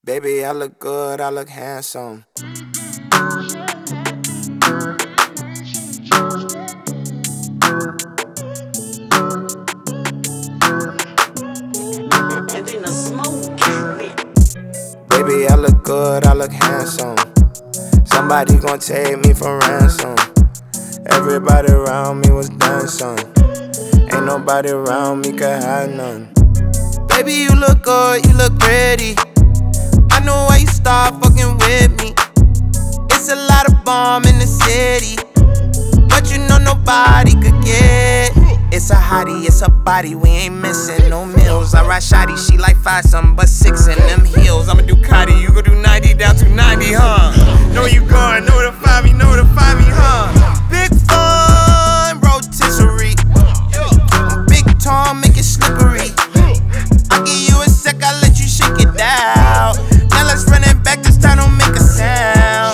Baby, I look good, I look handsome. Baby, I look good, I look handsome. Somebody gon' take me for ransom. Everybody around me was done, son. Ain't nobody around me could hide none. Baby, you look good, you look pretty. I know why you start fucking with me. It's a lot of bomb in the city, but you know nobody could get. It's a hottie, it's a body, we ain't missing no meals. I ride shoddy, she like 5 something but 6 in them heels. I'ma do Ducati, you gon' do 90 down to 90, huh? Know you going, know the 5 me, know the 5 me, huh? Big fun, rotisserie. Big tall, make it slippery. I'll give you a sec, I'll let you shake it out. Now let's run it back, this time don't make a sound.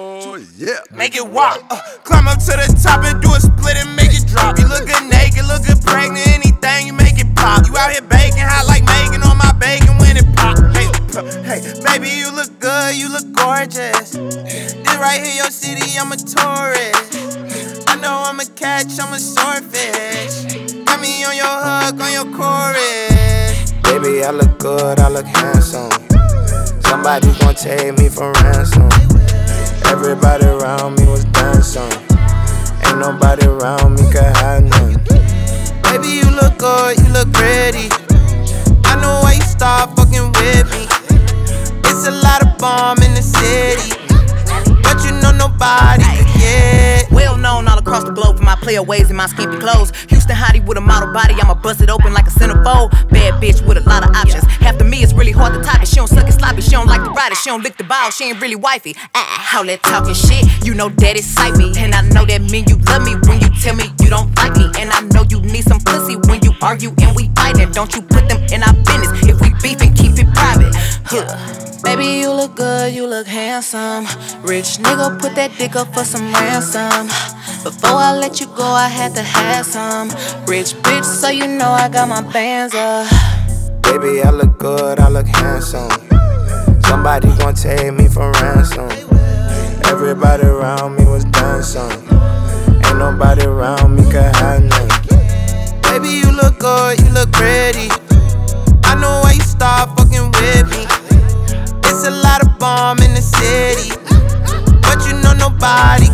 Make it walk, climb up to the top and do a split and make it drop. You look good naked, look good pregnant, anything you make it pop. You out here baking hot like Megan on my bacon when it pop. Hey, baby, you look good, you look gorgeous. This right here your city, I'm a tourist. I know I'm a catch, I'm a swordfish. Got me on your hook, on your chorus. Baby, I look good, I look handsome. Somebody gon' take me for ransom. Everybody around me was done, son. Ain't nobody around me could hide none. Baby, you look good, you look pretty. I know why you start fucking with me. It's a lot of bomb in the city, but you know nobody could get. Well known all across the globe for my player ways and my skimpy clothes. Houston hottie with a model body, I'ma bust it open like a centerfold. Bad bitch with a lot of options. Half to me it's really hard to top it. She don't suck it sloppy, she don't like to ride it, she don't lick the ball, she ain't really wifey. How that talking shit, you know that excite me. And I know that mean you love me when you tell me you don't like me. And I know you need some pussy when you argue and we fightin'. Don't you put them in our business, if we beefin', keep it private. Baby, you look good, you look handsome. Rich nigga, put that dick up for some ransom. Before I let you go, I had to have some. Rich bitch, so you know I got my bands up. Baby, I look good, I look handsome. Somebody gon' take me for ransom. Everybody around me was done, son. Ain't nobody around me could hide none. Baby, you look good, you look pretty. I know why you start fucking with me. It's a lot of bomb in the city, but you know nobody